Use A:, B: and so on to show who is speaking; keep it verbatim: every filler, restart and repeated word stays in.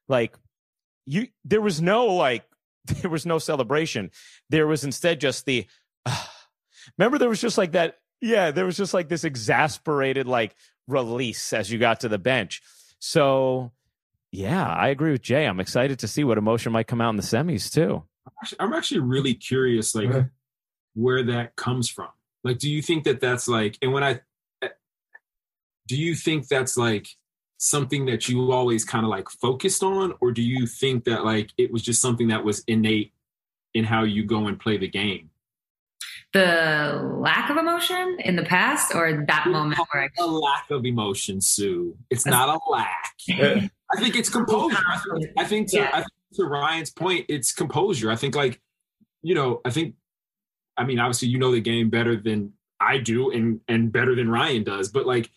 A: Like you, there was no like, there was no celebration. There was instead just the, uh, remember there was just like that. Yeah. There was just like this exasperated like release as you got to the bench. So yeah, I agree with Jay. I'm excited to see what emotion might come out in the semis too.
B: I'm actually really curious, like okay. where that comes from. Like, do you think that that's like, and when I, do you think that's like something that you always kind of like focused on, or do you think that like it was just something that was innate in how you go and play the game?
C: The lack of emotion in the past, or that it's moment where I...
B: a lack of emotion, Sue. It's that's... not a lack. I think it's composure. I think, I think, to, yeah. I think to Ryan's point, it's composure. I think like, you know, I think, I mean, obviously you know the game better than I do and, and better than Ryan does, but like,